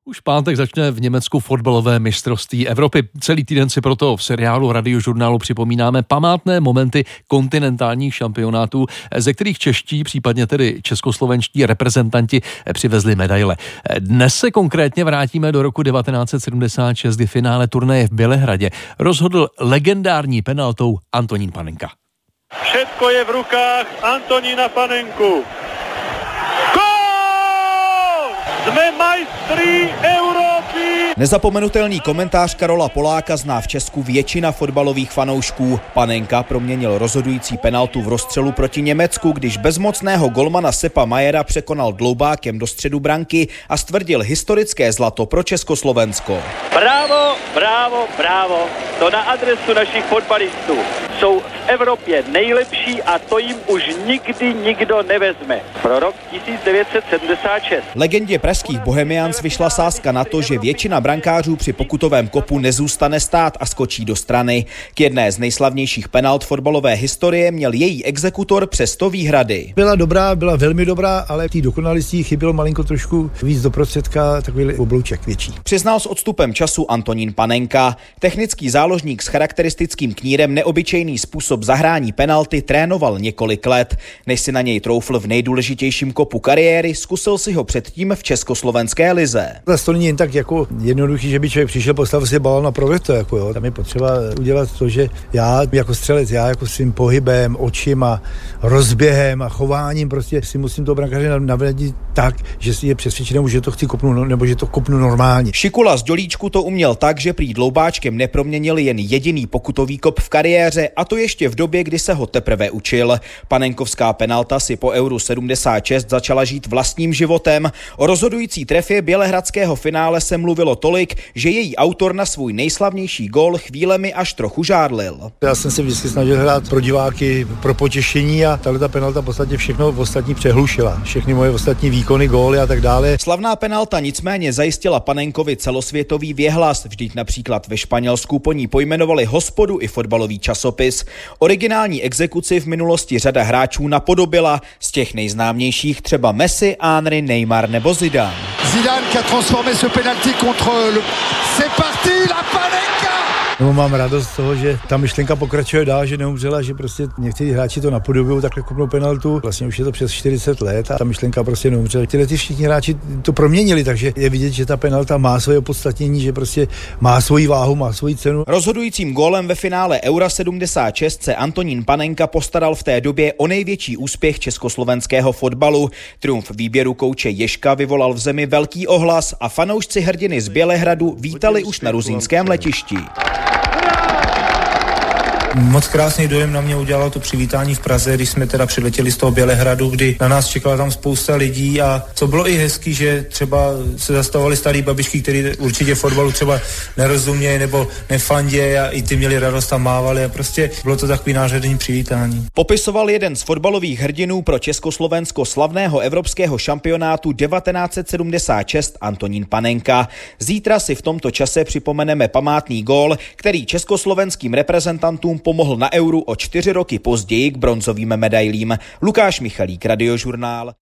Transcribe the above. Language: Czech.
Už pátek začne v Německu fotbalové mistrovství Evropy. Celý týden si proto v seriálu Radiožurnálu připomínáme památné momenty kontinentálních šampionátů, ze kterých čeští, případně tedy českoslovenští reprezentanti přivezli medaile. Dnes se konkrétně vrátíme do roku 1976, kdy finále turnaje v Bělehradě rozhodl legendární penaltou Antonín Panenka. Všetko je v rukách Antonína Panenku. Jsme majstri Evropy! Nezapomenutelný komentář Karola Poláka zná v Česku většina fotbalových fanoušků. Panenka proměnil rozhodující penaltu v rozstřelu proti Německu, když bezmocného golmana Seppa Mayera překonal dloubákem do středu branky a stvrdil historické zlato pro Československo. Bravo, bravo, bravo. To na adresu našich fotbalistů. Jsou v Evropě nejlepší a to jim už nikdy nikdo nevezme. Pro rok 1976. Legendě pražských Bohemians vyšla sázka na to, že většina brankářů při pokutovém kopu nezůstane stát a skočí do strany. K jedné z nejslavnějších penalt fotbalové historie měl její exekutor přesto výhrady. Byla dobrá, byla velmi dobrá, ale v té dokonalosti chyběl malinko trošku víc do prostředka, takový oblouček větší. Přiznal s odstupem času Antonín Panenka. Technický záložník s charakteristickým knírem neobyčejný způsob zahrání penalty trénoval několik let. Než si na něj troufl v nejdůležitějším kopu kariéry, zkusil si ho předtím v československé lize. To není jen tak jako jednoduchý, že by člověk přišel, postavil si balón a provedl to. Jako jo. Tam je potřeba udělat to, že já jako střelec, já jako svým pohybem, očima, rozběhem a chováním prostě si musím toho brankáře navradit tak, že si je přesvědčený, že to chci kopnout, nebo že to kopnu normálně. Šikula z Dělíčku to uměl tak, že prý dloubáčkem neproměnil jen jediný pokutový kop v kariéře, a to ještě v době, kdy se ho teprve učil. Panenkovská penalta si po Euru 76 začala žít vlastním životem. O rozhodující trefě bělehradského finále se mluvilo tolik, že její autor na svůj nejslavnější gól chvílemi až trochu žárlil. Já jsem se vždycky snažil hrát pro diváky, pro potěšení a tahle ta penalta v podstatě všechno ostatní přehlušila. Všechny moje ostatní výkony, góly a tak dále. Slavná penalta nicméně zajistila Panenkovi celosvětový věhlas. Vždyť například ve Španělsku po ní pojmenovali hospodu i fotbalový časopis. Originální exekuci v minulosti řada hráčů napodobila. Z těch nejznámějších třeba Messi, Henry, Neymar nebo Zidane. Zidane qui a transformé ce penalty contre le... C'est parti, la Panenka! No, mám radost z toho, že ta myšlenka pokračuje dál, že neumřela, že prostě někteří hráči to napodobují, takhle kopnou penaltu. Vlastně už je to přes 40 let a ta myšlenka prostě neumřela. Ty všichni hráči to proměnili, takže je vidět, že ta penalta má svoje opodstatnění, že prostě má svoji váhu, má svoji cenu. Rozhodujícím gólem ve finále Eura 76 se Antonín Panenka postaral v té době o největší úspěch československého fotbalu. Triumf výběru kouče Ježka vyvolal v zemi velký ohlas a fanoušci hrdiny z Bělehradu vítali už na Rusínském letišti. Moc krásný dojem na mě udělalo to přivítání v Praze, když jsme teda přiletěli z toho Bělehradu, kdy na nás čekala tam spousta lidí a co bylo i hezký, že třeba se zastavovali starý babičky, který určitě fotbalu třeba nerozumějí nebo nefandějí a i ty měli radost a mávali a prostě bylo to takový nářadný přivítání. Popisoval jeden z fotbalových hrdinů pro Československo slavného evropského šampionátu 1976 Antonín Panenka. Zítra si v tomto čase připomeneme památný gól, který československým reprezentantům pomohl na Euru o 4 roky později k bronzovým medailím. Lukáš Michalík, Radiožurnál.